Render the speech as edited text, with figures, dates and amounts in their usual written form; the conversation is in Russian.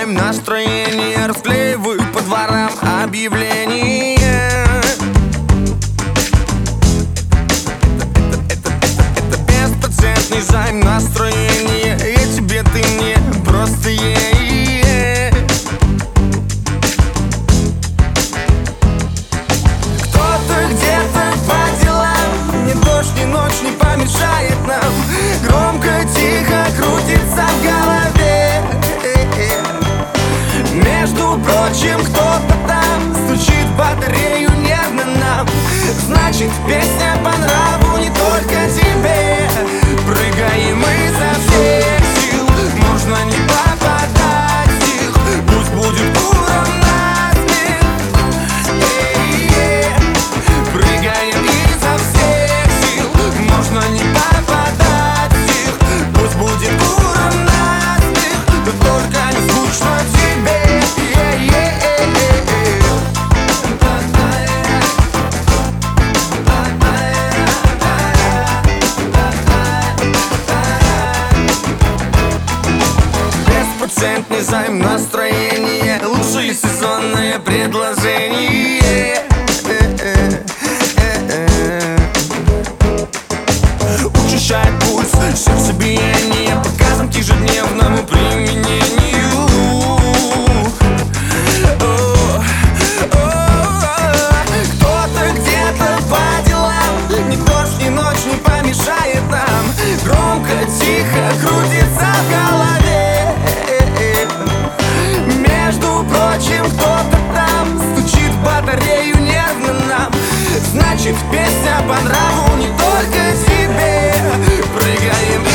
занижаем настроение, расклеиваю по дворам объявления. Это беспроцентный займ настроения. Я тебе, ты мне, просто Кто-то где-то по делам, ни дождь, ни ночь не помешает нам. Громко, тихо крутится в голове. Между прочим, кто-то там стучит в батарею нервно нам. Значит, песня по нраву не только тебе. Прыгаем изо всех сил, можно не попадать в стих. Пусть будет уром насмех. Прыгаем изо всех сил, можно не попадать в стих. Пусть будет уром насмех, да только не скучно тебе. Беспроцентный займ настроения, лучшее сезонное предложение. Учащает пульс, сердцебиение, показом к ежедневному применению. Кто-то где-то по делам, ни дождь, ни ночь не помешает нам. Громко, тихо крутится в голове. Между прочим, кто-то там стучит в батарею нервно нам. Значит, песня по нраву не только тебе. Прыгаем